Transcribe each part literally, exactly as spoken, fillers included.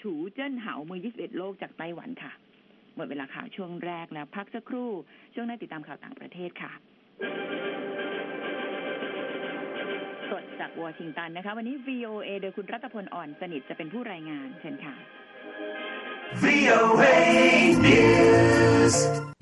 ฉูเจิ้นเหามือยี่สิบเอ็ดโลกจากไต้หวันค่ะหมดเวลาข่าวช่วงแรกแล้วพักสักครู่ช่วงหน้าติดตามข่าวต่างประเทศค่ะสดจากวอชิงตันนะคะวันนี้ วี โอ เอ โดยคุณรัตพลอ่อนสนิทจะเป็นผู้รายงานเชิญค่ะ วี โอ เอ News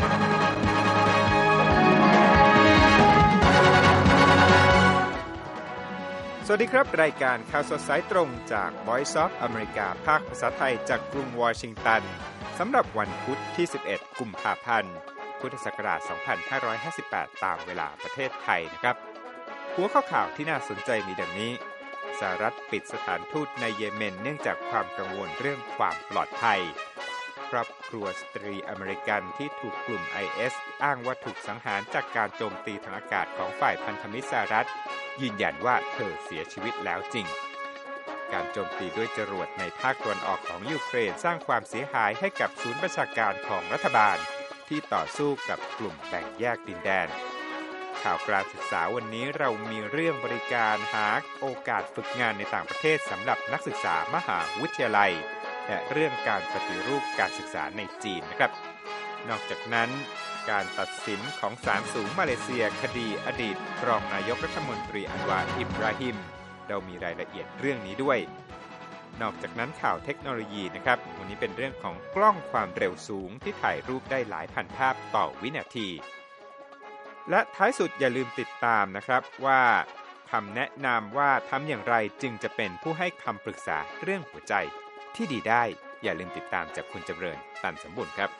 สวัสดีครับรายการข่าวสดสายตรงจาก Voice of America ภาคภาษาไทยจากกรุงวอชิงตันสำหรับวันพุธที่สิบเอ็ดกุมภาพันธ์พุทธศักราชสองพันห้าร้อยห้าสิบแปดตามเวลาประเทศไทยนะครับหัวข้อข่าวที่น่าสนใจมีดังนี้สหรัฐปิดสถานทูตในเยเมนเนื่องจากความกังวลเรื่องความปลอดภัยครอบครัวสตรีอเมริกันที่ถูกกลุ่ม ไอ เอส อ้างว่าถูกสังหารจากการโจมตีทางอากาศของฝ่ายพันธมิตรสหรัฐยืนยันว่าเธอเสียชีวิตแล้วจริงการโจมตีด้วยจรวดในภาคตะวันออกของยูเครนสร้างความเสียหายให้กับศูนย์ประชาการของรัฐบาลที่ต่อสู้กับกลุ่มแบ่งแยกดินแดนข่าวการศึกษาวันนี้เรามีเรื่องบริการหาโอกาสฝึกงานในต่างประเทศสำหรับนักศึกษามหาวิทยาลัยและเรื่องการปฏิรูปการศึกษาในจีนนะครับนอกจากนั้นการตัดสินของศาลสูงมาเลเซียคดีอดีตรองนายกรัฐมนตรีอันวาร์อิบราฮิมเรามีรายละเอียดเรื่องนี้ด้วยนอกจากนั้นข่าวเทคโนโลยีนะครับวันนี้เป็นเรื่องของกล้องความเร็วสูงที่ถ่ายรูปได้หลายพันภาพต่อวินาทีและท้ายสุดอย่าลืมติดตามนะครับว่าคำแนะนำว่าทำอย่างไรจึงจะเป็นผู้ให้คำปรึกษาเรื่องหัวใจที่ดีได้อย่าลืมติดตามจากคุณจำเริญตันสมบูรณ์ครับ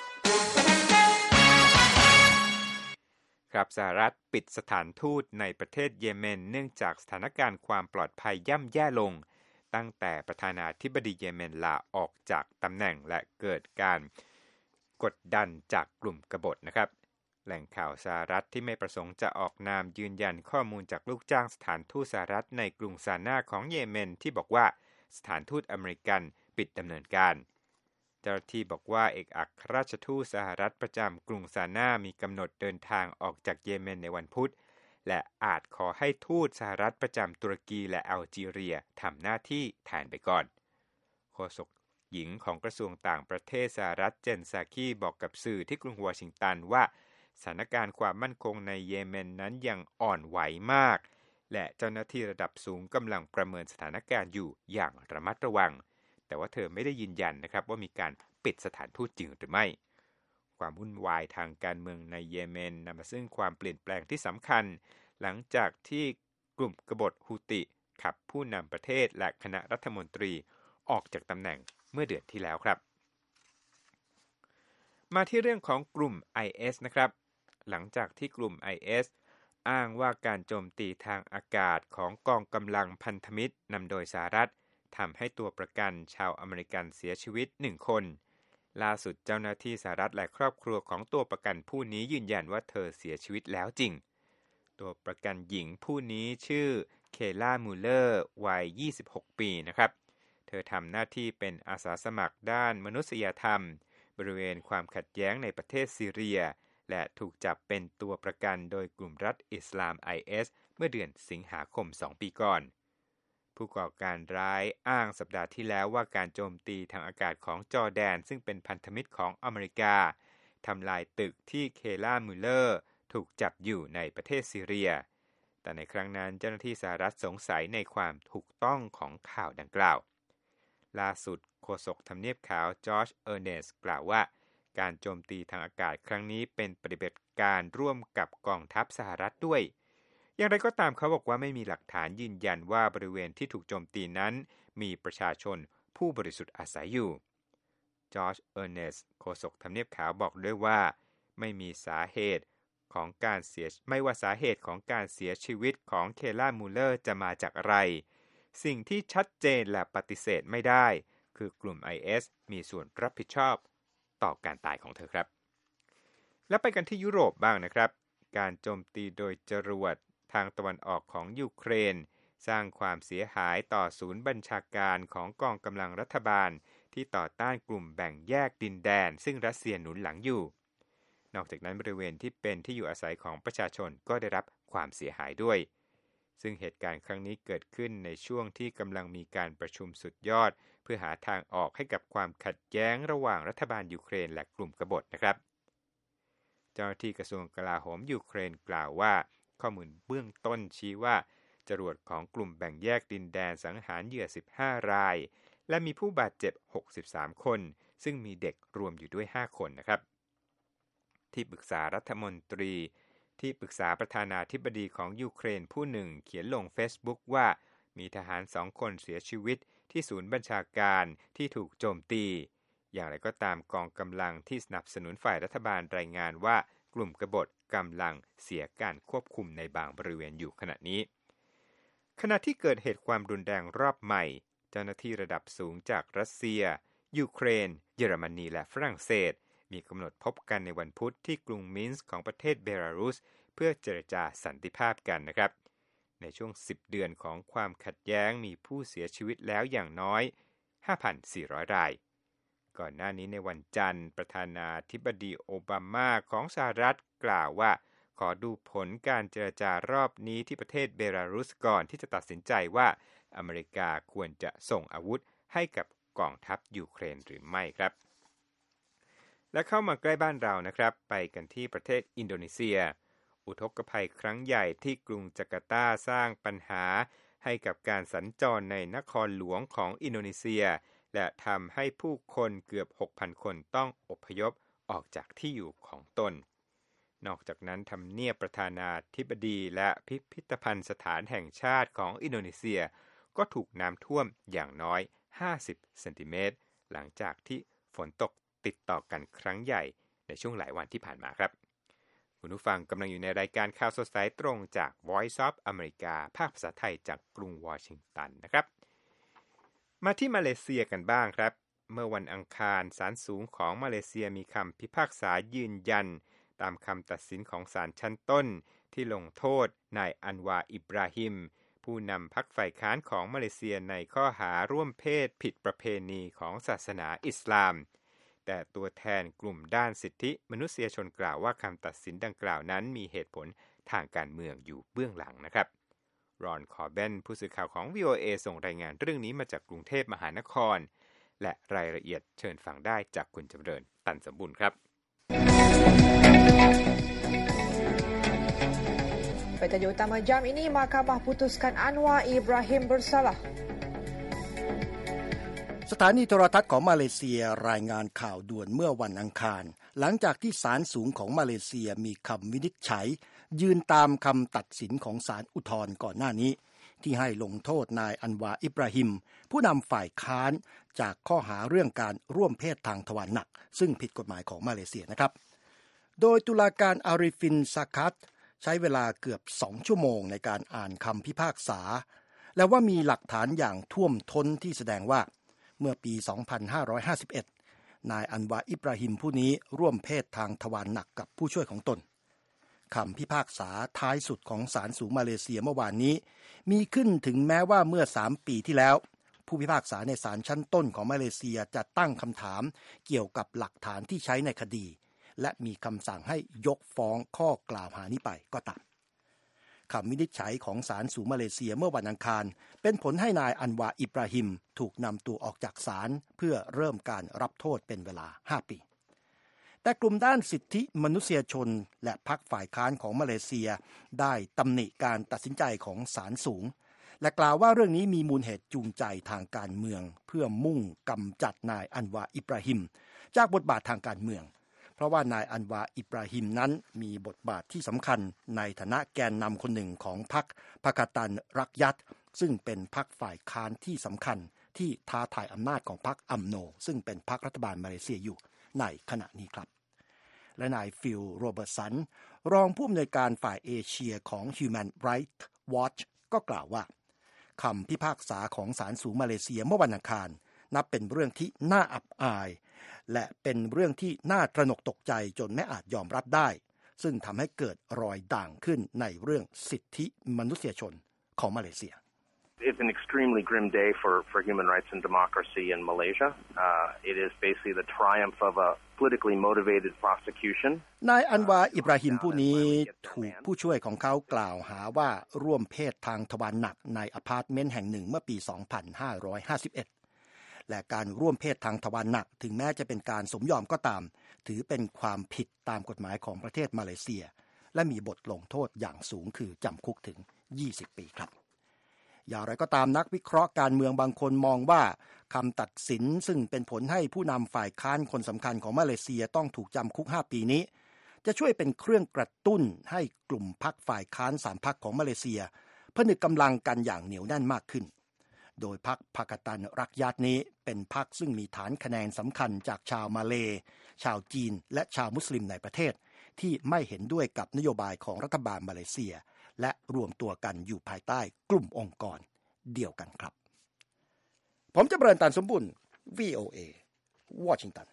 ครับสหรัฐปิดสถานทูตในประเทศเยเมนเนื่องจากสถานการณ์ความปลอดภัยย่ำแย่ลงตั้งแต่ประธานาธิบดีเยเมนลาออกจากตำแหน่งและเกิดการกดดันจากกลุ่มกบฏนะครับแหล่งข่าวสหรัฐที่ไม่ประสงค์จะออกนามยืนยันข้อมูลจากลูกจ้างสถานทูตสหรัฐในกรุงซานาของเยเมนที่บอกว่าสถานทูตอเมริกันปิดดำเนินการเจ้าหน้าที่บอกว่าเอกอัครราชทูตสหรัฐประจำกรุงซานามีกำหนดเดินทางออกจากเยเมนในวันพุธและอาจขอให้ทูตสหรัฐประจำตุรกีและอัลจีเรียทำหน้าที่แทนไปก่อนโฆษกหญิงของกระทรวงต่างประเทศสหรัฐเจนซาคีบอกกับสื่อที่กรุงวอชิงตันว่าสถานการณ์ความมั่นคงในเยเมนนั้นยังอ่อนไหวมากและเจ้าหน้าที่ระดับสูงกำลังประเมินสถานการณ์อยู่อย่างระมัดระวังแต่ว่าเธอไม่ได้ยืนยันนะครับว่ามีการปิดสถานทูตจริงหรือไม่ความวุ่นวายทางการเมืองในเยเมนนำมาซึ่งความเปลี่ยนแปลงที่สำคัญหลังจากที่กลุ่มกบฏฮูติขับผู้นำประเทศและคณะรัฐมนตรีออกจากตำแหน่งเมื่อเดือนที่แล้วครับมาที่เรื่องของกลุ่ม ไอ เอส นะครับหลังจากที่กลุ่ม ไอ เอส อ้างว่าการโจมตีทางอากาศของกองกำลังพันธมิตรนำโดยสหรัฐทำให้ตัวประกันชาวอเมริกันเสียชีวิตหนึ่งคนล่าสุดเจ้าหน้าที่สหรัฐและครอบครัวของตัวประกันผู้นี้ยืนยันว่าเธอเสียชีวิตแล้วจริงตัวประกันหญิงผู้นี้ชื่อเคล่ามูเลอร์วัยยี่สิบหกปีนะครับเธอทำหน้าที่เป็นอาสาสมัครด้านมนุษยธรรมบริเวณความขัดแย้งในประเทศซีเรียและถูกจับเป็นตัวประกันโดยกลุ่มรัฐอิสลาม ไอ เอส เมื่อเดือนสิงหาคมสองปีก่อนผู้ก่อการร้ายอ้างสัปดาห์ที่แล้วว่าการโจมตีทางอากาศของจอร์แดนซึ่งเป็นพันธมิตรของอเมริกาทำลายตึกที่เคล่ามูเลอร์ถูกจับอยู่ในประเทศซีเรียแต่ในครั้งนั้นเจ้าหน้าที่สหรัฐสงสัยในความถูกต้องของข่าวดังกล่าวล่าสุดโฆษกทำเนียบขาวจอร์จเออร์เนสกล่าวว่าการโจมตีทางอากาศครั้งนี้เป็นปฏิบัติการร่วมกับกองทัพสหรัฐด้วยอย่างไรก็ตามเขาบอกว่าไม่มีหลักฐานยืนยันว่าบริเวณที่ถูกโจมตีนั้นมีประชาชนผู้บริสุทธิ์อาศัยอยู่จอร์จเออร์เนสโฆษกทำเนียบขาวบอกด้วยว่าไม่มีสาเหตุของการเสียไม่ว่าสาเหตุของการเสียชีวิตของเคล่ามูเลอร์จะมาจากอะไรสิ่งที่ชัดเจนและปฏิเสธไม่ได้คือกลุ่ม ไอ เอส มีส่วนรับผิดชอบต่อการตายของเธอครับแล้วไปกันที่ยุโรปบ้างนะครับการโจมตีโดยจรวดทางตะวันออกของยูเครนสร้างความเสียหายต่อศูนย์บัญชาการของกองกำลังรัฐบาลที่ต่อต้านกลุ่มแบ่งแยกดินแดนซึ่งรัสเซียหนุนหลังอยู่นอกจากนั้นบริเวณที่เป็นที่อยู่อาศัยของประชาชนก็ได้รับความเสียหายด้วยซึ่งเหตุการณ์ครั้งนี้เกิดขึ้นในช่วงที่กำลังมีการประชุมสุดยอดเพื่อหาทางออกให้กับความขัดแย้งระหว่างรัฐบาลยูเครนและกลุ่มกบฏนะครับเจ้าหน้าที่กระทรวงกลาโหมยูเครนกล่าวว่าข้อมูลเบื้องต้นชี้ว่าจรวดของกลุ่มแบ่งแยกดินแดนสังหารเหยื่อสิบห้ารายและมีผู้บาดเจ็บหกสิบสามคนซึ่งมีเด็กรวมอยู่ด้วยห้าคนนะครับที่ปรึกษารัฐมนตรีที่ปรึกษาประธานาธิบดีของยูเครนผู้หนึ่งเขียนลง Facebook ว่ามีทหารสองคนเสียชีวิตที่ศูนย์บัญชาการที่ถูกโจมตีอย่างไรก็ตามกองกำลังที่สนับสนุนฝ่ายรัฐบาลรายงานว่ากลุ่มกบฏกำลังเสียการควบคุมในบางบริเวณอยู่ขณะนี้ขณะที่เกิดเหตุความรุนแรงรอบใหม่เจ้าหน้าที่ระดับสูงจากรัสเซียยูเครนเยอรมนีและฝรั่งเศสมีกำหนดพบกันในวันพุธที่กรุงมินส์ของประเทศเบลารุสเพื่อเจรจาสันติภาพกันนะครับในช่วงสิบเดือนของความขัดแย้งมีผู้เสียชีวิตแล้วอย่างน้อย ห้าพันสี่ร้อย รายก่อนหน้านี้ในวันจันทร์ประธานาธิบดีโอบามาของสหรัฐกล่าวว่าขอดูผลการเจรจารอบนี้ที่ประเทศเบลารุสก่อนที่จะตัดสินใจว่าอเมริกาควรจะส่งอาวุธให้กับกองทัพยูเครนหรือไม่ครับและเข้ามาใกล้บ้านเรานะครับไปกันที่ประเทศอินโดนีเซียอุทกภัยครั้งใหญ่ที่กรุงจาการ์ตาสร้างปัญหาให้กับการสัญจรในนครหลวงของอินโดนีเซียและทำให้ผู้คนเกือบ หกพัน คนต้องอพยพออกจากที่อยู่ของตนนอกจากนั้นทำเนียบประธานาธิบดีและพิพิธภัณฑ์สถานแห่งชาติของอินโดนีเซียก็ถูกน้ำท่วมอย่างน้อยห้าสิบเซนติเมตรหลังจากที่ฝนตกติดต่อกันครั้งใหญ่ในช่วงหลายวันที่ผ่านมาครับคุณผู้ฟังกำลังอยู่ในรายการข่าวสดสายตรงจาก Voice of America ภาคภาษาไทยจากกรุงวอชิงตันนะครับมาที่มาเลเซียกันบ้างครับเมื่อวันอังคารศาลสูงของมาเลเซียมีคำพิพากษายืนยันตามคำตัดสินของศาลชั้นต้นที่ลงโทษนายอันวาอิบราฮิมผู้นำพรรคฝ่ายค้านของมาเลเซียในข้อหาร่วมเพศผิดประเพณีของศาสนาอิสลามแต่ตัวแทนกลุ่มด้านสิทธิมนุษยชนกล่าวว่าคำตัดสินดังกล่าวนั้นมีเหตุผลทางการเมืองอยู่เบื้องหลังนะครับรอนคอร์เบนผู้สื่อข่าวของ วี โอ เอ ส่งรายงานเรื่องนี้มาจากกรุงเทพมหานครและรายละเอียดเชิญฟังได้จากคุณจำเริญตันสมบูรณ์ครับ Petaja utama jam ini, Mahkamah putuskan Anwar Ibrahim bersalah. สถานีโทรทัศน์ของมาเลเซียรายงานข่าวด่วนเมื่อวันอังคารหลังจากที่ศาลสูงของมาเลเซียมีคำวินิจฉัยยืนตามคำตัดสินของศาลอุทธรณ์ก่อนหน้านี้ที่ให้ลงโทษนายอันวาอิบราฮิมผู้นำฝ่ายค้านจากข้อหาเรื่องการร่วมเพศทางทวารหนักซึ่งผิดกฎหมายของมาเลเซียนะครับโดยตุลาการอาริฟินซาคัตใช้เวลาเกือบสองชั่วโมงในการอ่านคำพิพากษาและว่ามีหลักฐานอย่างท่วมท้นที่แสดงว่าเมื่อปี สองพันห้าร้อยห้าสิบเอ็ด นายอันวาอิบราฮิมผู้นี้ร่วมเพศทางทวารหนักกับผู้ช่วยของตนคำพิพากษาท้ายสุดของศาลสูงมาเลเซียเมื่อวานนี้มีขึ้นถึงแม้ว่าเมื่อสามปีที่แล้วผู้พิพากษาในศาลชั้นต้นของมาเลเซียจะตั้งคำถามเกี่ยวกับหลักฐานที่ใช้ในคดีและมีคำสั่งให้ยกฟ้องข้อกล่าวหานี้ไปก็ตามคำวินิจฉัยของศาลสูงมาเลเซียเมื่อวันอังคารเป็นผลให้นายอันวาอิบราฮิมถูกนำตัวออกจากศาลเพื่อเริ่มการรับโทษเป็นเวลาห้าปีแต่กลุ่มด้านสิทธิมนุษยชนและพรรคฝ่ายค้านของมาเลเซียได้ตำหนิการตัดสินใจของศาลสูงและกล่าวว่าเรื่องนี้มีมูลเหตุจูงใจทางการเมืองเพื่อมุ่งกำจัดนายอันวาอิบราฮิมจากบทบาททางการเมืองเพราะว่านายอันวาอิบราฮิมนั้นมีบทบาทที่สำคัญในฐานะแกนนำคนหนึ่งของพรรคพาคาตันรักยัตซึ่งเป็นพรรคฝ่ายค้านที่สำคัญที่ท้าทายอำนาจของพรรคอัมโนซึ่งเป็นพรรครัฐบาลมาเลเซียอยู่ในขณะนี้ครับและนายฟิลโรเบิร์ตสันรองผู้อำนวยการฝ่ายเอเชียของ Human Rights Watch ก็กล่าวว่าคำพิพากษาของศาลสูงมาเลเซียเมื่อวันอังคารนับเป็นเรื่องที่น่าอับอายและเป็นเรื่องที่น่าตระหนกตกใจจนไม่อาจยอมรับได้ซึ่งทำให้เกิดรอยด่างขึ้นในเรื่องสิทธิมนุษยชนของมาเลเซีย It's an extremely grim day for, for human rights and democracy in Malaysia. Uh, it is basically the triumph of a politically motivated prosecution. นายอันวาอิบราฮิมผู้นี้ถูกผู้ช่วยของเขากล่าวหาว่าร่วมเพศทางทวารหนักในอพาร์ตเมนต์แห่งหนึ่งเมื่อปี สองพันห้าร้อยห้าสิบเอ็ดและการร่วมเพศทางทวารหนักถึงแม้จะเป็นการสมยอมก็ตามถือเป็นความผิดตามกฎหมายของประเทศมาเลเซียและมีบทลงโทษอย่างสูงคือจำคุกถึงยี่สิบปีครับอย่างไรก็ตามนักวิเคราะห์การเมืองบางคนมองว่าคำตัดสินซึ่งเป็นผลให้ผู้นำฝ่ายค้านคนสำคัญของมาเลเซียต้องถูกจำคุกห้าปีนี้จะช่วยเป็นเครื่องกระตุ้นให้กลุ่มพรรคฝ่ายค้านสามพรรคของมาเลเซียผนึกกำลังกันอย่างเหนียวแน่นมากขึ้นโดยพรรคพากตันรักญาตินี้เป็นพรรคซึ่งมีฐานคะแนนสำคัญจากชาวมาเลย์ชาวจีนและชาวมุสลิมในประเทศที่ไม่เห็นด้วยกับนโยบายของรัฐบาลมาเลเซียและรวมตัวกันอยู่ภายใต้กลุ่มองค์กรเดียวกันครับผมจะเบริญตันสมบุญ วี โอ เอ วอชิงตัน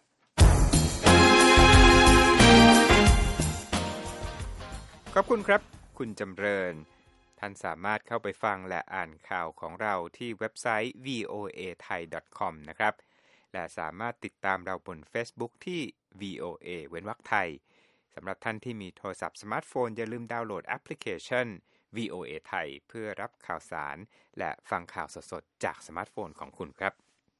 ขอบคุณครับคุณจำเริญท่านสามารถเข้าไปฟังและอ่านข่าวของเราที่เว็บไซต์ วี โอ เอ ไทย ดอท คอม นะครับและสามารถติดตามเราบน Facebook ที่ วี โอ เอ เว้นวรรคไทยสำหรับท่านที่มีโทรศัพท์สมาร์ทโฟนอย่าลืมดาวน์โหลดแอปพลิเคชัน วี โอ เอ ไทยเพื่อรับข่าวสารและฟังข่าวสดๆจากสมาร์ทโฟนของคุณครับ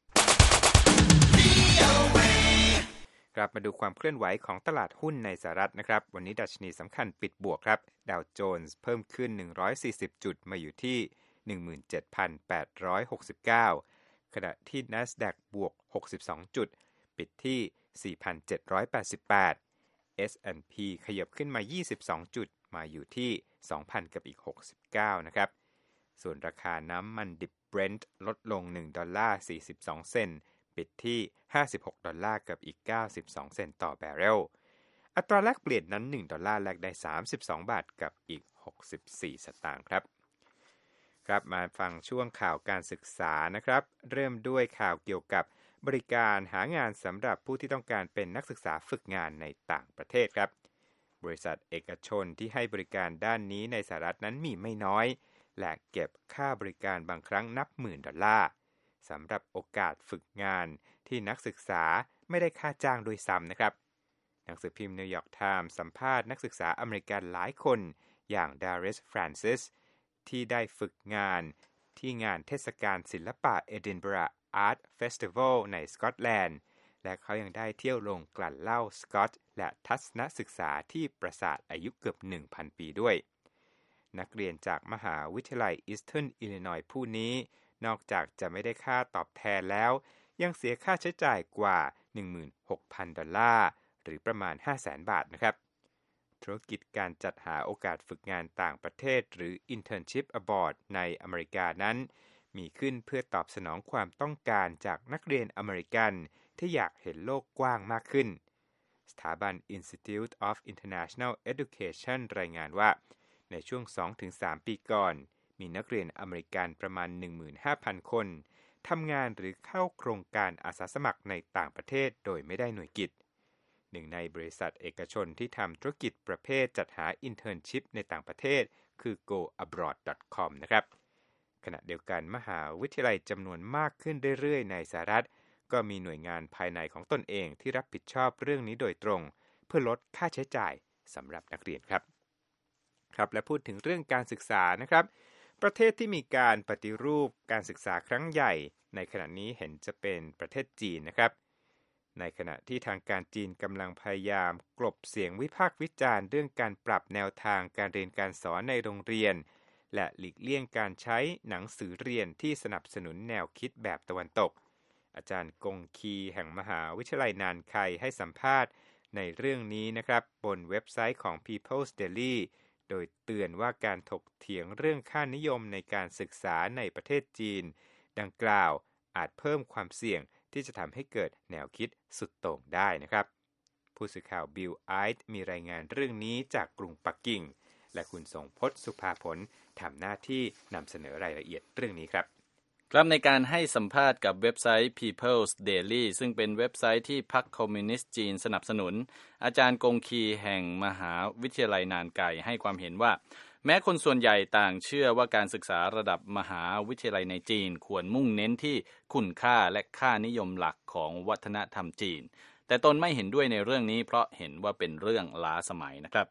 กลับมาดูความเคลื่อนไหวของตลาดหุ้นในสหรัฐนะครับวันนี้ดัชนีสำคัญปิดบวกครับดาวโจนส์เพิ่มขึ้นหนึ่งร้อยสี่สิบจุดมาอยู่ที่ หนึ่งหมื่นเจ็ดพันแปดร้อยหกสิบเก้า ขณะที่ NASDAQ บวกหกสิบสองจุดปิดที่ สี่พันเจ็ดร้อยแปดสิบแปด เอส แอนด์ พี ขยับขึ้นมายี่สิบสองจุดมาอยู่ที่ สองพัน กับอีกหกสิบเก้านะครับส่วนราคาน้ำมันดิบ Brent ลดลงหนึ่งดอลลาร์สี่สิบสองเซนต์ปิดที่ห้าสิบหกดอลลาร์กับอีกเก้าสิบสองเซนต์ต่อแบเรลอัตราแลกเปลี่ยนนั้นหนึ่งดอลลาร์แลกได้สามสิบสองบาทกับอีกหกสิบสี่สตางค์ครับครับมาฟังช่วงข่าวการศึกษานะครับเริ่มด้วยข่าวเกี่ยวกับบริการหางานสำหรับผู้ที่ต้องการเป็นนักศึกษาฝึกงานในต่างประเทศครับบริษัทเอกชนที่ให้บริการด้านนี้ในสหรัฐนั้นมีไม่น้อยและเก็บค่าบริการบางครั้งนับหมื่นดอลลาร์สำหรับโอกาสฝึกงานที่นักศึกษาไม่ได้ค่าจ้างโดยซ้ำนะครับหนังสือพิมพ์นิวยอร์กไทม์สัมภาษณ์นักศึกษาอเมริกันหลายคนอย่างดาริสฟรานซิสที่ได้ฝึกงานที่งานเทศกาลศิลปะเอดินบะระอาร์ตเฟสติวัลในสกอตแลนด์และเขายังได้เที่ยวลงกลั่นเหล้าสกอตและทัศนศึกษาที่ปราสาทอายุเกือบ หนึ่งพัน ปีด้วยนักเรียนจากมหาวิทยาลัยอีสเทิร์นอิลลินอยส์ผู้นี้นอกจากจะไม่ได้ค่าตอบแทนแล้วยังเสียค่าใช้จ่ายกว่า หนึ่งหมื่นหกพัน ดอลลาร์หรือประมาณ ห้าแสน บาทนะครับธุรกิจการจัดหาโอกาสฝึกงานต่างประเทศหรือ Internship Abroad ในอเมริกานั้นมีขึ้นเพื่อตอบสนองความต้องการจากนักเรียนอเมริกันที่อยากเห็นโลกกว้างมากขึ้นสถาบัน Institute of International Education รายงานว่าในช่วง สองถึงสาม ปีก่อนมีนักเรียนอเมริกันประมาณ หนึ่งหมื่นห้าพัน คนทำงานหรือเข้าโครงการอาสาสมัครในต่างประเทศโดยไม่ได้หน่วยกิตหนึ่งในบริษัทเอกชนที่ทำธุรกิจประเภทจัดหา Internship ในต่างประเทศคือ โก อับรอด ดอท คอม นะครับขณะเดียวกันมหาวิทยาลัยจำนวนมากขึ้นเรื่อยๆในสหรัฐก็มีหน่วยงานภายในของตนเองที่รับผิดชอบเรื่องนี้โดยตรงเพื่อลดค่าใช้จ่ายสำหรับนักเรียนครับครับและพูดถึงเรื่องการศึกษานะครับประเทศที่มีการปฏิรูปการศึกษาครั้งใหญ่ในขณะนี้เห็นจะเป็นประเทศจีนนะครับในขณะที่ทางการจีนกำลังพยายามกลบเสียงวิพากษ์วิจารณ์เรื่องการปรับแนวทางการเรียนการสอนในโรงเรียนและหลีกเลี่ยงการใช้หนังสือเรียนที่สนับสนุนแนวคิดแบบตะวันตกอาจารย์กงคีแห่งมหาวิทยาลัยนานไคให้สัมภาษณ์ในเรื่องนี้นะครับบนเว็บไซต์ของ People's Dailyโดยเตือนว่าการถกเถียงเรื่องค่านิยมในการศึกษาในประเทศจีนดังกล่าวอาจเพิ่มความเสี่ยงที่จะทำให้เกิดแนวคิดสุดโต่งได้นะครับผู้สื่อข่าวบิลไอท์มีรายงานเรื่องนี้จากกรุงปักกิ่งและคุณทรงพจน์สุภาผลทำหน้าที่นำเสนอรายละเอียดเรื่องนี้ครับครับในการให้สัมภาษณ์กับเว็บไซต์ People's Daily ซึ่งเป็นเว็บไซต์ที่พรรคคอมมิวนิสต์จีนสนับสนุนอาจารย์กงคีแห่งมหาวิทยาลัยนานไกให้ความเห็นว่าแม้คนส่วนใหญ่ต่างเชื่อว่าการศึกษาระดับมหาวิทยาลัยในจีนควรมุ่งเน้นที่คุณค่าและค่านิยมหลักของวัฒนธรรมจีนแต่ตนไม่เห็นด้วยในเรื่องนี้เพราะเห็นว่าเป็นเรื่องล้าสมัยนะครับ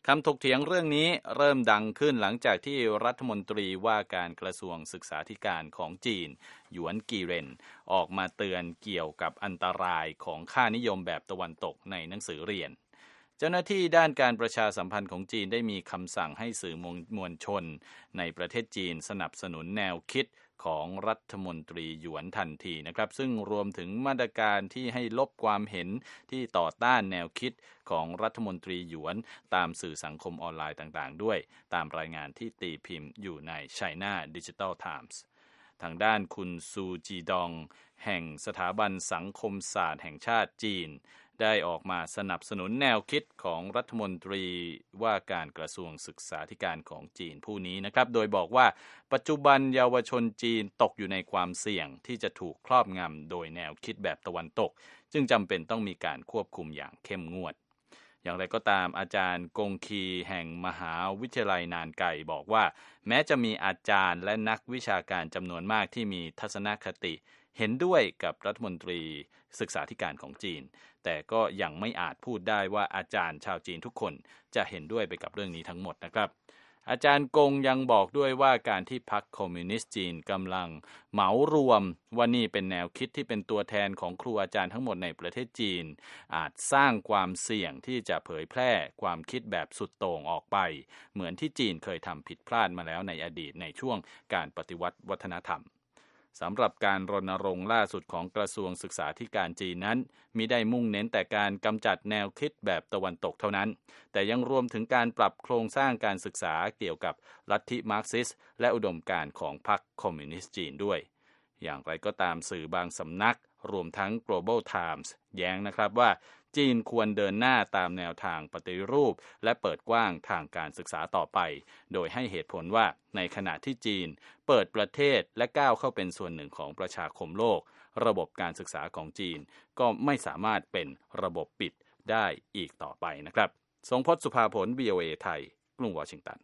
คำถกเถียงเรื่องนี้เริ่มดังขึ้นหลังจากที่รัฐมนตรีว่าการกระทรวงศึกษาธิการของจีนหยวนกีเรนออกมาเตือนเกี่ยวกับอันตรายของค่านิยมแบบตะวันตกในหนังสือเรียนเจ้าหน้าที่ด้านการประชาสัมพันธ์ของจีนได้มีคำสั่งให้สื่อมวลชนในประเทศจีนสนับสนุนแนวคิดของรัฐมนตรีหยวนทันทีนะครับซึ่งรวมถึงมาตรการที่ให้ลบความเห็นที่ต่อต้านแนวคิดของรัฐมนตรีหยวนตามสื่อสังคมออนไลน์ต่างๆด้วยตามรายงานที่ตีพิมพ์อยู่ใน China Digital Times ทางด้านคุณซูจีดองแห่งสถาบันสังคมศาสตร์แห่งชาติจีนได้ออกมาสนับสนุนแนวคิดของรัฐมนตรีว่าการกระทรวงศึกษาธิการของจีนผู้นี้นะครับโดยบอกว่าปัจจุบันเยาวชนจีนตกอยู่ในความเสี่ยงที่จะถูกครอบงำโดยแนวคิดแบบตะวันตกจึงจำเป็นต้องมีการควบคุมอย่างเข้มงวดอย่างไรก็ตามอาจารย์กงคีแห่งมหาวิทยาลัยนานไก่บอกว่าแม้จะมีอาจารย์และนักวิชาการจำนวนมากที่มีทัศนคติเห็นด้วยกับรัฐมนตรีศึกษาธิการของจีนแต่ก็ยังไม่อาจพูดได้ว่าอาจารย์ชาวจีนทุกคนจะเห็นด้วยไปกับเรื่องนี้ทั้งหมดนะครับอาจารย์กงยังบอกด้วยว่าการที่พรรคคอมมิวนิสต์จีนกำลังเหมารวมว่านี่เป็นแนวคิดที่เป็นตัวแทนของครูอาจารย์ทั้งหมดในประเทศจีนอาจสร้างความเสี่ยงที่จะเผยแพร่ความคิดแบบสุดโต่งออกไปเหมือนที่จีนเคยทำผิดพลาดมาแล้วในอดีตในช่วงการปฏิวัติวัฒนธรรมสำหรับการรณรงค์ล่าสุดของกระทรวงศึกษาธิการจีนนั้นมิได้มุ่งเน้นแต่การกำจัดแนวคิดแบบตะวันตกเท่านั้นแต่ยังรวมถึงการปรับโครงสร้างการศึกษาเกี่ยวกับลัทธิมาร์กซิสต์และอุดมการณ์ของพรรคคอมมิวนิสต์จีนด้วยอย่างไรก็ตามสื่อบางสำนักรวมทั้ง Global Times แย้งนะครับว่าจีนควรเดินหน้าตามแนวทางปฏิรูปและเปิดกว้างทางการศึกษาต่อไปโดยให้เหตุผลว่าในขณะที่จีนเปิดประเทศและก้าวเข้าเป็นส่วนหนึ่งของประชาคมโลกระบบการศึกษาของจีนก็ไม่สามารถเป็นระบบปิดได้อีกต่อไปนะครับทรงพจน์สุภาผล วี โอ เอ ไทยกรุงวอชิงตัน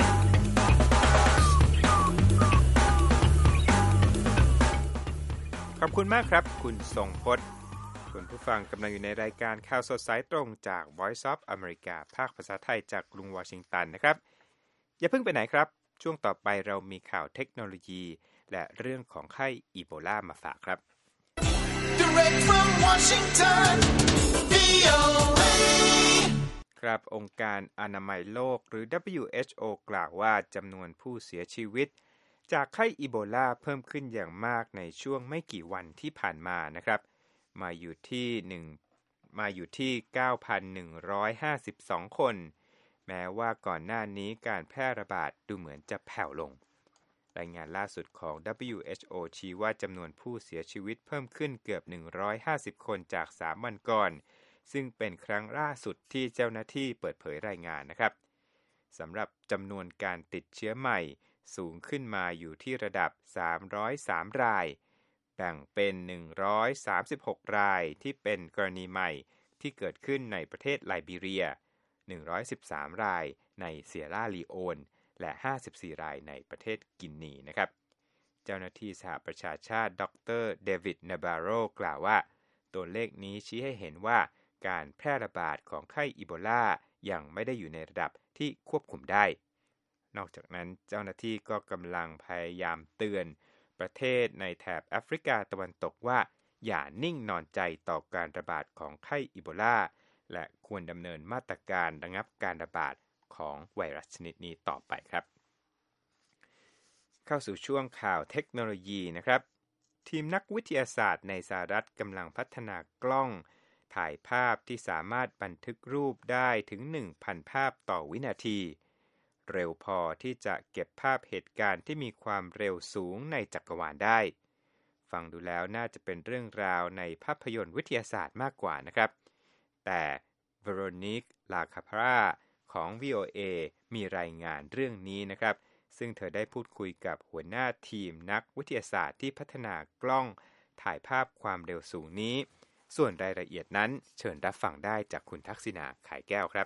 ขอบคุณมากครับคุณทรงพจน์คุณผู้ฟังกำลังอยู่ในรายการข่าวสดสายตรงจาก Voice of America ภาคภาษาไทยจากกรุงวอชิงตันนะครับอย่าเพิ่งไปไหนครับช่วงต่อไปเรามีข่าวเทคโนโลยีและเรื่องของไข้อีโบลามาฝากครับ Direct from Washington วี โอ เอ ครับองค์การอนามัยโลกหรือ ดับเบิลยู เอช โอ กล่าวว่าจำนวนผู้เสียชีวิตจากไข้อีโบลาเพิ่มขึ้นอย่างมากในช่วงไม่กี่วันที่ผ่านมานะครับมาอยู่ที่1มาอยู่ที่ เก้าพันหนึ่งร้อยห้าสิบสอง คนแม้ว่าก่อนหน้านี้การแพร่ระบาดดูเหมือนจะแผ่วลงรายงานล่าสุดของ ดับเบิลยู เอช โอ ชี้ว่าจำนวนผู้เสียชีวิตเพิ่มขึ้นเกือบหนึ่งร้อยห้าสิบคนจากสามวันก่อนซึ่งเป็นครั้งล่าสุดที่เจ้าหน้าที่เปิดเผยรายงานนะครับสำหรับจำนวนการติดเชื้อใหม่สูงขึ้นมาอยู่ที่ระดับสามร้อยสามรายแบ่งเป็นหนึ่งร้อยสามสิบหกรายที่เป็นกรณีใหม่ที่เกิดขึ้นในประเทศไลบีเรียหนึ่งร้อยสิบสามรายในเซียร่าลีโอนและห้าสิบสี่รายในประเทศกินีนะครับเจ้าหน้าที่สหประชาชาติดรเดวิดนาบาโรกล่าวว่าตัวเลขนี้ชี้ให้เห็นว่าการแพร่ระบาดของไข้อีโบลายังไม่ได้อยู่ในระดับที่ควบคุมได้นอกจากนั้นเจ้าหน้าที่ก็กำลังพยายามเตือนประเทศในแถบแอฟริกาตะวันตกว่าอย่านิ่งนอนใจต่อการระบาดของไข้อีโบลาและควรดำเนินมาตรการระงับการระบาดของไวรัสชนิดนี้ต่อไปครับเข้าสู่ช่วงข่าวเทคโนโลยีนะครับทีมนักวิทยาศาสตร์ในสหรัฐกำลังพัฒนากล้องถ่ายภาพที่สามารถบันทึกรูปได้ถึง หนึ่งพัน ภาพต่อวินาทีเร็วพอที่จะเก็บภาพเหตุการณ์ที่มีความเร็วสูงในจักรวาลได้ฟังดูแล้วน่าจะเป็นเรื่องราวในภาพยนตร์วิทยาศาสตร์มากกว่านะครับแต่เวโรนิก ลาคาพราของ วี โอ เอ มีรายงานเรื่องนี้นะครับซึ่งเธอได้พูดคุยกับหัวหน้าทีมนักวิทยาศาสตร์ที่พัฒนากล้องถ่ายภาพความเร็วสูงนี้ส่วนรายละเอียดนั้นเชิญรับฟังได้จากคุณทักษิณา ขายแก้วครับ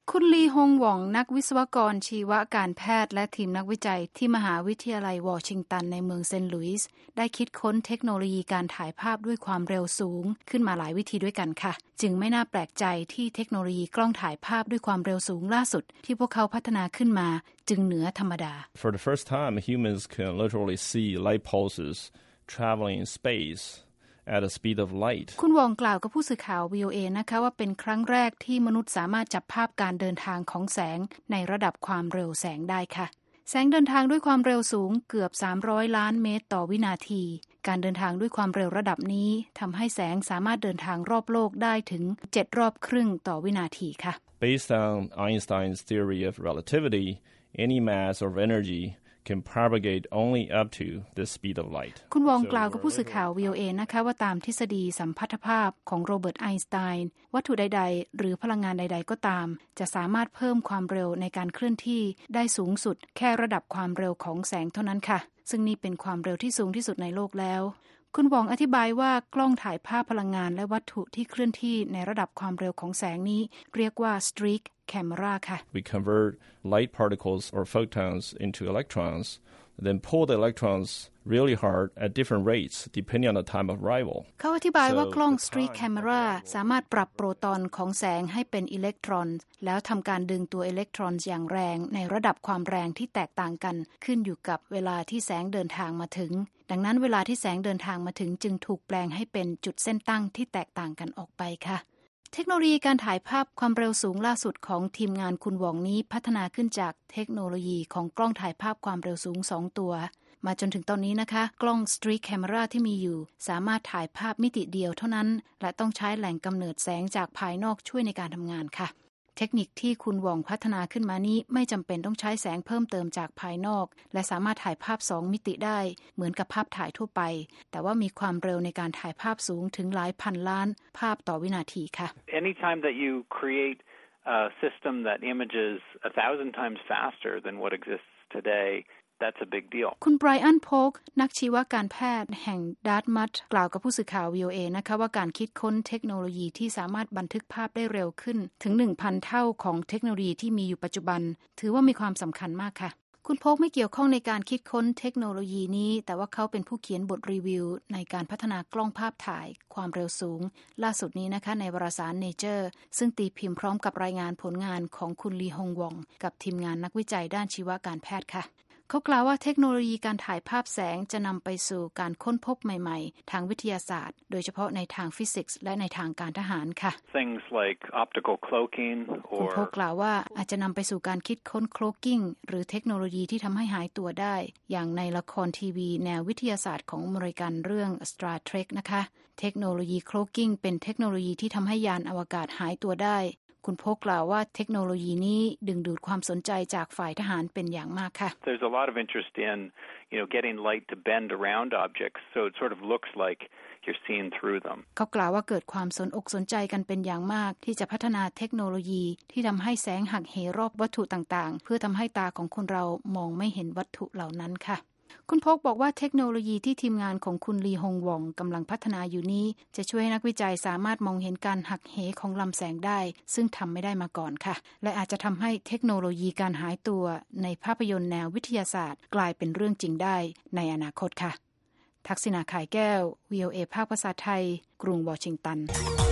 คุณลีฮงหว่องนักวิศวกรชีวการแพทย์และทีมนักวิจัยที่มหาวิทยาลัยวอชิงตันในเมืองเซนต์หลุยส์ได้คิดค้นเทคโนโลยีการถ่ายภาพด้วยความเร็วสูงขึ้นมาหลายวิธีด้วยกันค่ะจึงไม่น่าแปลกใจที่เทคโนโลยีกล้องถ่ายภาพด้วยความเร็วสูงล่าสุดที่พวกเขาพัฒนาขึ้นมาจึงเหนือธรรมดา For the first time humans can literally see light pulses traveling in space at the speed of light คุณวองกล่าวกับผู้สื่อข่าว วี โอ เอ นะคะว่าเป็นครั้งแรกที่มนุษย์สามารถจับภาพการเดินทางของแสงในระดับความเร็วแสงได้ค่ะแสงเดินทางด้วยความเร็วสูงเกือบสามร้อยล้านเมตรต่อวินาทีการเดินทางด้วยความเร็วระดับนี้ทำให้แสงสามารถเดินทางรอบโลกได้ถึงเจ็ดรอบครึ่งต่อวินาทีค่ะ Based on Einstein's theory of relativity, any mass or energy can propagate only up to the speed of light คุณวองกล่าวกับผู้สื่อข่าว วี โอ เอ นะคะว่าตามทฤษฎีสัมพัทธภาพของโรเบิร์ตไอน์สไตน์วัตถุใดๆหรือพลังงานใดๆก็ตามจะสามารถเพิ่มความเร็วในการเคลื่อนที่ได้สูงสุดแค่ระดับความเร็วของแสงเท่านั้นค่ะซึ่งนี่เป็นความเร็วที่สูงที่สุดในโลกแล้วคุณวองอธิบายว่ากล้องถ่ายภาพพลังงานและวัตถุที่เคลื่อนที่ในระดับความเร็วของแสงนี้เรียกว่า streak camera ค่ะ We convert light particles or photons into electrons then pull the electrons really hard at different rates depending on the time of arrival เขาอธิบายว่ากล้อง streak camera สามารถปรับโปรตอนของแสงให้เป็นอิเล็กตรอนแล้วทำการดึงตัวอิเล็กตรอนอย่างแรงในระดับความแรงที่แตกต่างกันขึ้นอยู่กับเวลาที่แสงเดินทางมาถึงดังนั้นเวลาที่แสงเดินทางมาถึงจึงถูกแปลงให้เป็นจุดเส้นตั้งที่แตกต่างกันออกไปค่ะเทคโนโลยีการถ่ายภาพความเร็วสูงล่าสุดของทีมงานคุณหว่องนี้พัฒนาขึ้นจากเทคโนโลยีของกล้องถ่ายภาพความเร็วสูงสองตัวมาจนถึงตอนนี้นะคะกล้อง Streak Camera ที่มีอยู่สามารถถ่ายภาพมิติเดียวเท่านั้นและต้องใช้แหล่งกำเนิดแสงจากภายนอกช่วยในการทำงานค่ะเทคนิคที่คุณหว่องพัฒนาขึ้นมานี้ไม่จำเป็นต้องใช้แสงเพิ่มเติมจากภายนอกและสามารถถ่ายภาพสองมิติได้เหมือนกับภาพถ่ายทั่วไปแต่ว่ามีความเร็วในการถ่ายภาพสูงถึงหลายพันล้านภาพต่อวินาทีค่ะ Anytime that you create a system that images a thousand times faster than what exists today That's a big deal. คุณไบรอันโพกนักชีวการแพทย์แห่งดาร์ตมัธกล่าวกับผู้สื่อข่าว วี โอ เอ นะคะว่าการคิดค้นเทคโนโลยีที่สามารถบันทึกภาพได้เร็วขึ้นถึง หนึ่งพัน เท่าของเทคโนโลยีที่มีอยู่ปัจจุบันถือว่ามีความสำคัญมากค่ะคุณโพกไม่เกี่ยวข้องในการคิดค้นเทคโนโลยีนี้แต่ว่าเขาเป็นผู้เขียนบทรีวิวในการพัฒนากล้องภาพถ่ายความเร็วสูงล่าสุดนี้นะคะในวารสาร Nature ซึ่งตีพิมพ์พร้อมกับรายงานผลงานของคุณลีฮงวองกับทีมงานนักวิจัยด้านชีวการแพทย์ค่ะเขากล่าวว่าเทคโนโลยีการถ่ายภาพแสงจะนำไปสู่การค้นพบใหม่ๆทางวิทยาศาสตร์โดยเฉพาะในทางฟิสิกส์และในทางการทหารค่ะ Things like optical cloaking or คุณโพกล่าวว่าอาจจะนำไปสู่การคิดค้น cloaking หรือเทคโนโลยีที่ทำให้หายตัวได้อย่างในละครทีวีแนววิทยาศาสตร์ของอเมริกันเรื่อง Star Trek นะคะเทคโนโลยี cloaking เป็นเทคโนโลยีที่ทำให้ยานอวกาศหายตัวได้คุณโพกกล่าวว่าเทคโนโลยีนี้ดึงดูดความสนใจจากฝ่ายทหารเป็นอย่างมากค่ะ There's a lot of interest in, you know, getting light to bend around objects, so it sort of looks like you're seeing through them. เขากล่าวว่าเกิดความสนอกสนใจกันเป็นอย่างมากที่จะพัฒนาเทคโนโลยีที่ทำให้แสงหักเหรอบวัตถุต่างๆเพื่อทำให้ตาของคนเรามองไม่เห็นวัตถุเหล่านั้นค่ะคุณพกบอกว่าเทคโนโลยีที่ทีมงานของคุณลีฮงวองกำลังพัฒนาอยู่นี้จะช่วยให้นักวิจัยสามารถมองเห็นการหักเหของลำแสงได้ซึ่งทำไม่ได้มาก่อนค่ะและอาจจะทำให้เทคโนโลยีการหายตัวในภาพยนตร์แนววิทยาศาสตร์กลายเป็นเรื่องจริงได้ในอนาคตค่ะทักษิณาข่ายแก้ว วี โอ เอ ภาคภาษาไทยกรุงวอชิงตัน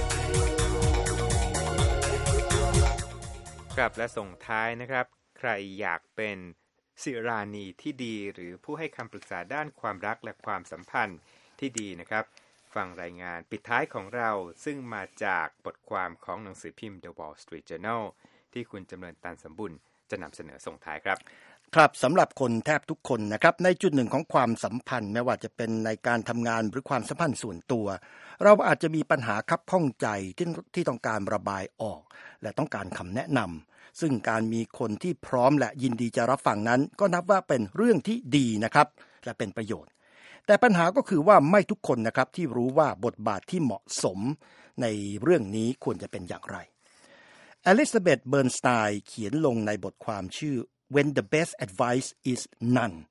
กลับและส่งท้ายนะครับใครอยากเป็นศิรานีที่ดีหรือผู้ให้คำปรึกษาด้านความรักและความสัมพันธ์ที่ดีนะครับฟังรายงานปิดท้ายของเราซึ่งมาจากบทความของหนังสือพิมพ์ The Wall Street Journal ที่คุณจำเริญตันสมบุญจะนำเสนอส่งท้ายครับครับสำหรับคนแทบทุกคนนะครับในจุดหนึ่งของความสัมพันธ์ไม่ว่าจะเป็นในการทำงานหรือความสัมพันธ์ส่วนตัวเราอาจจะมีปัญหาคับข้องใจที่ที่ต้องการระบายออกและต้องการคำแนะนำซึ่งการมีคนที่พร้อมและยินดีจะรับฟังนั้นก็นับว่าเป็นเรื่องที่ดีนะครับและเป็นประโยชน์แต่ปัญหาก็คือว่าไม่ทุกคนนะครับที่รู้ว่าบทบาทที่เหมาะสมในเรื่องนี้ควรจะเป็นอย่างไรอลิซาเบธเบิร์นสไตน์เขียนลงในบทความชื่อ When the best advice is none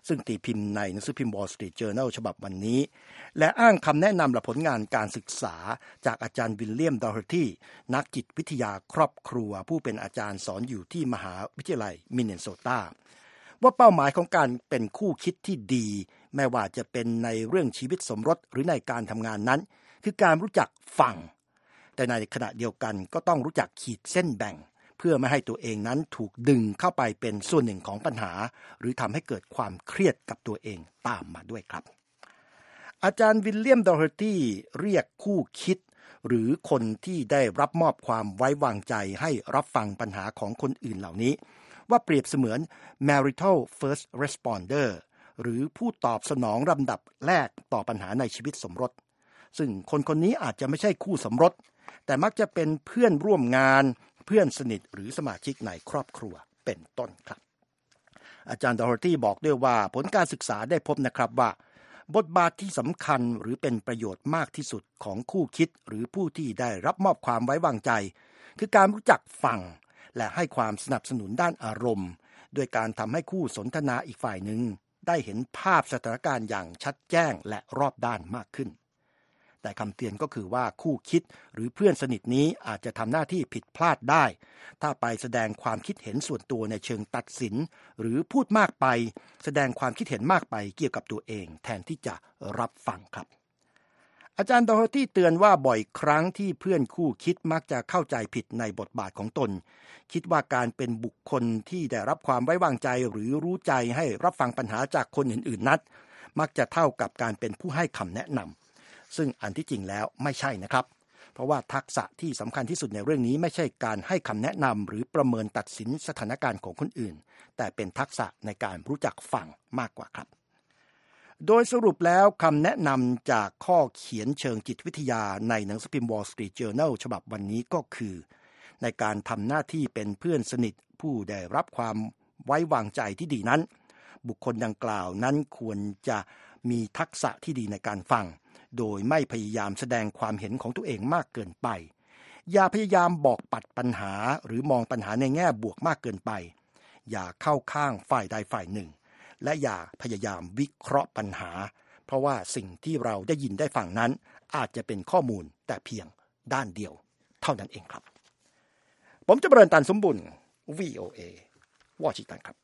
ซึ่งตีพิมพ์ในหนังสือพิมพ์ Wall Street Journal ฉบับวันนี้และอ้างคำแนะนำและผลงานการศึกษาจากอาจารย์วิลเลียม ดอเฮอร์ตี้นักจิตวิทยาครอบครัวผู้เป็นอาจารย์สอนอยู่ที่มหาวิทยาลัยมินเนโซตาว่าเป้าหมายของการเป็นคู่คิดที่ดีไม่ว่าจะเป็นในเรื่องชีวิตสมรสหรือในการทำงานนั้นคือการรู้จักฟังแต่ในขณะเดียวกันก็ต้องรู้จักขีดเส้นแบ่งเพื่อไม่ให้ตัวเองนั้นถูกดึงเข้าไปเป็นส่วนหนึ่งของปัญหาหรือทำให้เกิดความเครียดกับตัวเองตามมาด้วยครับอาจารย์วิลเลียม ดอเฮอร์ตี้เรียกคู่คิดหรือคนที่ได้รับมอบความไว้วางใจให้รับฟังปัญหาของคนอื่นเหล่านี้ว่าเปรียบเสมือน marital first responder หรือผู้ตอบสนองลำดับแรกต่อปัญหาในชีวิตสมรสซึ่งคนคนนี้อาจจะไม่ใช่คู่สมรสแต่มักจะเป็นเพื่อนร่วมงานเพื่อนสนิทหรือสมาชิกในครอบครัวเป็นต้นครับอาจารย์ ดอเฮอร์ตี้บอกด้วยว่าผลการศึกษาได้พบนะครับว่าบทบาทที่สำคัญหรือเป็นประโยชน์มากที่สุดของคู่คิดหรือผู้ที่ได้รับมอบความไว้วางใจคือการรู้จักฟังและให้ความสนับสนุนด้านอารมณ์ด้วยการทำให้คู่สนทนาอีกฝ่ายหนึ่งได้เห็นภาพสถานการณ์อย่างชัดแจ้งและรอบด้านมากขึ้นแต่คำเตือนก็คือว่าคู่คิดหรือเพื่อนสนิทนี้อาจจะทำหน้าที่ผิดพลาดได้ถ้าไปแสดงความคิดเห็นส่วนตัวในเชิงตัดสินหรือพูดมากไปแสดงความคิดเห็นมากไปเกี่ยวกับตัวเองแทนที่จะรับฟังครับอาจารย์ ดอเฮอร์ตี้เตือนว่าบ่อยครั้งที่เพื่อนคู่คิดมักจะเข้าใจผิดในบทบาทของตนคิดว่าการเป็นบุคคลที่ได้รับความไว้วางใจหรือรู้ใจให้รับฟังปัญหาจากคนอื่นๆนั้นมักจะเท่ากับการเป็นผู้ให้คำแนะนำซึ่งอันที่จริงแล้วไม่ใช่นะครับเพราะว่าทักษะที่สำคัญที่สุดในเรื่องนี้ไม่ใช่การให้คำแนะนำหรือประเมินตัดสินสถานการณ์ของคนอื่นแต่เป็นทักษะในการรู้จักฟังมากกว่าครับโดยสรุปแล้วคำแนะนำจากข้อเขียนเชิงจิตวิทยาในหนังสือพิมพ์ Wall Street Journal ฉบับวันนี้ก็คือในการทำหน้าที่เป็นเพื่อนสนิทผู้ได้รับความไว้วางใจที่ดีนั้นบุคคลดังกล่าวนั้นควรจะมีทักษะที่ดีในการฟังโดยไม่พยายามแสดงความเห็นของตัวเองมากเกินไปอย่าพยายามบอกปัดปัญหาหรือมองปัญหาในแง่บวกมากเกินไปอย่าเข้าข้างฝ่ายใดฝ่ายหนึ่งและอย่าพยายามวิเคราะห์ปัญหาเพราะว่าสิ่งที่เราได้ยินได้ฟังนั้นอาจจะเป็นข้อมูลแต่เพียงด้านเดียวเท่านั้นเองครับผมจะเจริญตันสมบุญ วี โอ เอ วอชิงตันครับ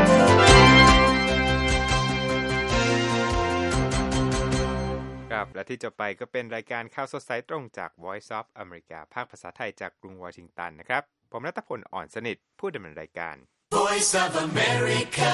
ครับและที่จะไปก็เป็นรายการข่าวสดสายตรงจาก Voice of America ภาคภาษาไทยจากกรุงวอชิงตันนะครับผมณัฐพล อ่อนสนิทผู้ดำเนินรายการ Voice of America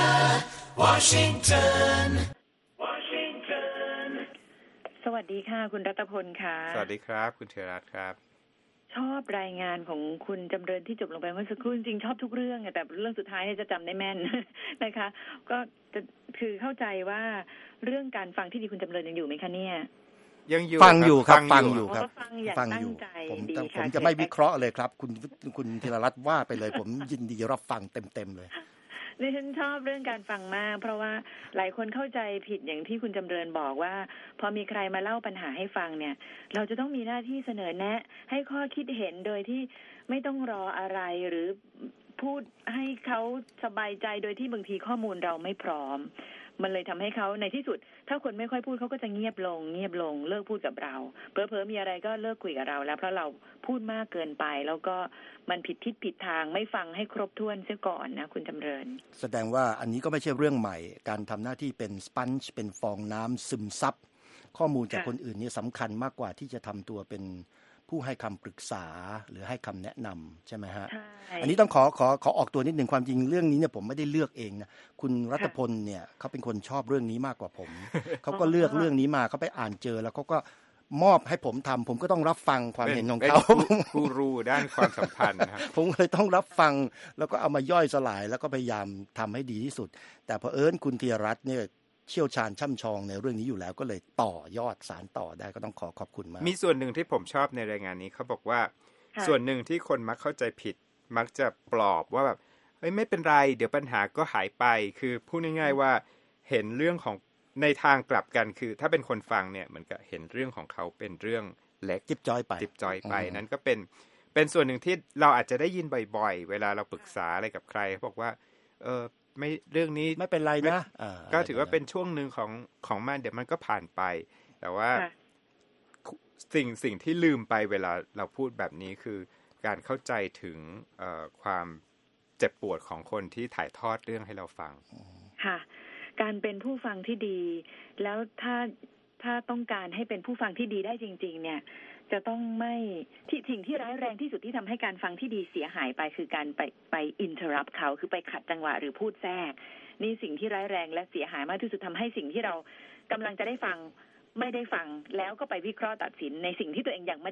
Washington Washington สวัสดีค่ะคุณรัตพลค่ะสวัสดีครับคุณเทรัตน์ครับชอบรายงานของคุณจำเริญที่จบลงไปเมื่อสักครู่จริงชอบทุกเรื่องแต่เรื่องสุดท้ายเนี่ยจะจำได้แม่นนะคะก็จะคือเข้าใจว่าเรื่องการฟังที่ดีคุณจำเริญยังอยู่ไหมคะเนี่ยยังอยู่ฟังอยู่ครับฟังอยู่ครับฟังอยู่ผมผมจะไม่วิเคราะห์เลยครับคุณคุณธีรรัตน์ว่าไปเลยผมยินดีรับฟังเต็มๆเลยดิฉันชอบเรื่องการฟังมากเพราะว่าหลายคนเข้าใจผิดอย่างที่คุณจำเริญบอกว่าพอมีใครมาเล่าปัญหาให้ฟังเนี่ยเราจะต้องมีหน้าที่เสนอแนะให้ข้อคิดเห็นโดยที่ไม่ต้องรออะไรหรือพูดให้เขาสบายใจโดยที่บางทีข้อมูลเราไม่พร้อมมันเลยทำให้เขาในที่สุดถ้าคนไม่ค่อยพูดเขาก็จะเงียบลงเงียบลงเลิกพูดกับเราเผลอๆมีอะไรก็เลิกคุยกับเราแล้วเพราะเราพูดมากเกินไปแล้วก็มันผิดทิศผิดทางไม่ฟังให้ครบถ้วนเสียก่อนนะคุณจำเริญแสดงว่าอันนี้ก็ไม่ใช่เรื่องใหม่การทำหน้าที่เป็นสปันจ์เป็นฟองน้ำซึมซับข้อมูลจากคนอื่นนี่สำคัญมากกว่าที่จะทำตัวเป็นผู้ให้คำปรึกษาหรือให้คำแนะนำใช่ไหมฮะอันนี้ต้องขอขอขอออกตัวนิดหนึ่งความจริงเรื่องนี้เนี่ยผมไม่ได้เลือกเองนะคุณรัตพลเนี่ยเขาเป็นคนชอบเรื่องนี้มากกว่าผมเขาก็เลือกเรื่องนี้มาเขาไปอ่านเจอแล้วเขาก็มอบให้ผมทำผมก็ต้องรับฟังความเห็นของเขาผู้รู้ด้านความสัมพันธ์นะครับผมเลยต้องรับฟังแล้วก็เอามาย่อยสลายแล้วก็พยายามทำให้ดีที่สุดแต่เผอิญคุณธีรรัตน์เนี่ยเชี่ยวชาญช่ำชองในเรื่องนี้อยู่แล้วก็เลยต่อยอดสารต่อได้ก็ต้องขอขอบคุณมากมีส่วนหนึ่งที่ผมชอบในรายงานนี้เขาบอกว่าส่วนหนึ่งที่คนมักเข้าใจผิดมักจะปลอบว่าแบบเฮ้ยไม่เป็นไรเดี๋ยวปัญหาก็หายไปคือพูดง่ายๆว่าเห็นเรื่องของในทางกลับกันคือถ้าเป็นคนฟังเนี่ยเหมือนกับเห็นเรื่องของเขาเป็นเรื่องเล็กจิ๊บจ้อยไปจิ๊บจ้อยไปนั้นก็เป็นเป็นส่วนหนึ่งที่เราอาจจะได้ยินบ่อยๆเวลาเราปรึกษาอะไรกับใครเขาบอกว่าเออไม่เรื่องนี้ไม่เป็นไรนะก็ถือว่าเป็นช่วงหนึ่งของของมันเดี๋ยวมันก็ผ่านไปแต่ว่าสิ่งสิ่งที่ลืมไปเวลาเราพูดแบบนี้คือการเข้าใจถึงความเจ็บปวดของคนที่ถ่ายทอดเรื่องให้เราฟังค่ะการเป็นผู้ฟังที่ดีแล้วถ้าถ้าต้องการให้เป็นผู้ฟังที่ดีได้จริงๆเนี่ยจะต้องไม่ที่สิ่งที่ร้ายแรงที่สุดที่ทำให้การฟังที่ดีเสียหายไปคือการไปไป interrupt เขาคือไปขัดจังหวะหรือพูดแทรกนี่สิ่งที่ร้ายแรงและเสียหายมากที่สุดทำให้สิ่งที่เรากำลังจะได้ฟังไม่ได้ฟังแล้วก็ไปวิเคราะห์ตัดสินในสิ่งที่ตัวเองยังไม่